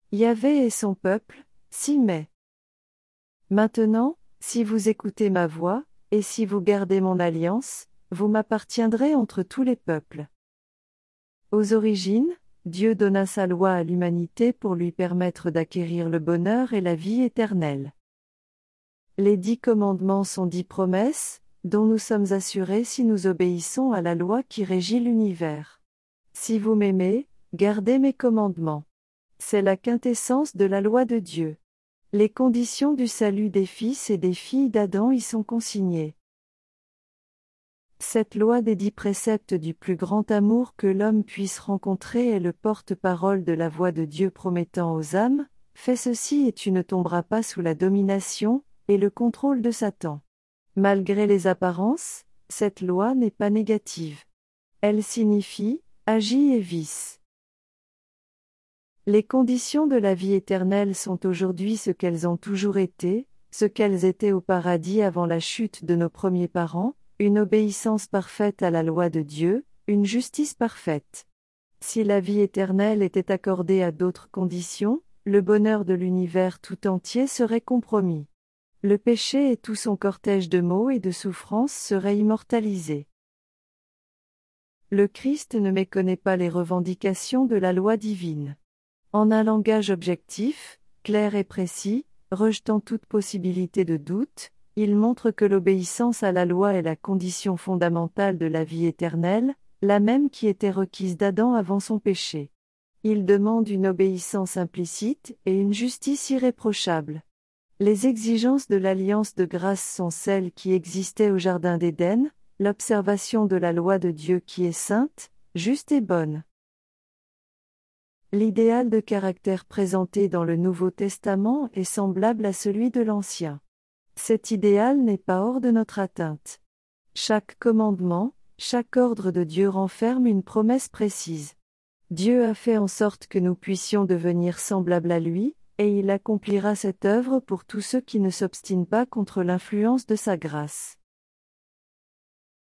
Yahvé et son peuple, 6 mai. Maintenant, si vous écoutez ma voix, et si vous gardez mon alliance, vous m'appartiendrez entre tous les peuples. Aux origines, Dieu donna sa loi à l'humanité pour lui permettre d'acquérir le bonheur et la vie éternelle. Les 10 commandements sont 10 promesses, dont nous sommes assurés si nous obéissons à la loi qui régit l'univers. Si vous m'aimez, gardez mes commandements. C'est la quintessence de la loi de Dieu. Les conditions du salut des fils et des filles d'Adam y sont consignées. Cette loi des 10 préceptes du plus grand amour que l'homme puisse rencontrer est le porte-parole de la voix de Dieu promettant aux âmes, « Fais ceci et tu ne tomberas pas sous la domination et le contrôle de Satan ». Malgré les apparences, cette loi n'est pas négative. Elle signifie « agis et vice ». Les conditions de la vie éternelle sont aujourd'hui ce qu'elles ont toujours été, ce qu'elles étaient au paradis avant la chute de nos premiers parents, une obéissance parfaite à la loi de Dieu, une justice parfaite. Si la vie éternelle était accordée à d'autres conditions, le bonheur de l'univers tout entier serait compromis. Le péché et tout son cortège de maux et de souffrances seraient immortalisés. Le Christ ne méconnaît pas les revendications de la loi divine. En un langage objectif, clair et précis, rejetant toute possibilité de doute, il montre que l'obéissance à la loi est la condition fondamentale de la vie éternelle, la même qui était requise d'Adam avant son péché. Il demande une obéissance implicite et une justice irréprochable. Les exigences de l'alliance de grâce sont celles qui existaient au Jardin d'Éden, l'observation de la loi de Dieu qui est sainte, juste et bonne. L'idéal de caractère présenté dans le Nouveau Testament est semblable à celui de l'Ancien. Cet idéal n'est pas hors de notre atteinte. Chaque commandement, chaque ordre de Dieu renferme une promesse précise. Dieu a fait en sorte que nous puissions devenir semblables à lui, et il accomplira cette œuvre pour tous ceux qui ne s'obstinent pas contre l'influence de sa grâce.